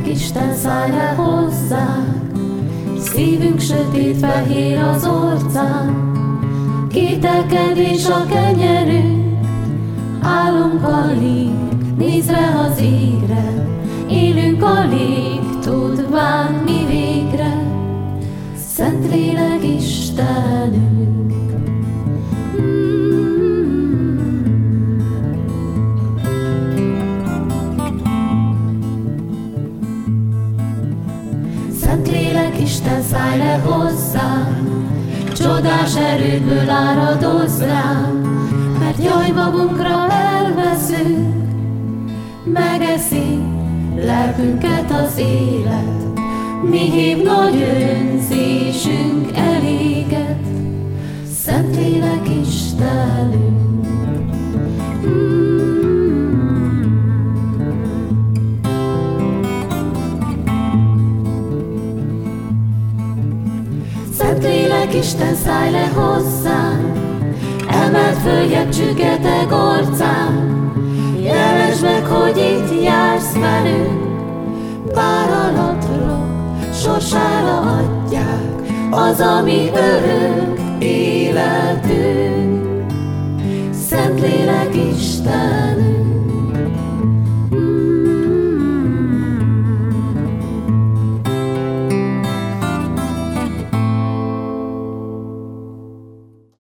Isten, szállj le hozzánk, szívünk sötét fehér az orcán. Kételkedés a kenyerünk, állunk alig, nézve az égre, élünk alig, tudván mi végre, Szentlélek Istenünk. Szentlélek Isten, szállj le hozzánk, csodás erődből áradoz ránk, mert jaj, magunkra elveszünk, megeszi lelkünket az élet, mi hív nagy önzésünk eléget, Szentlélek Istenünk. Szentlélek Isten, szállj le hozzánk, emeld följebb csügeteg orcán, jelesd meg, hogy itt jársz velünk, pár alatra sorsára adják az, ami örök életünk, Szentlélek Isten.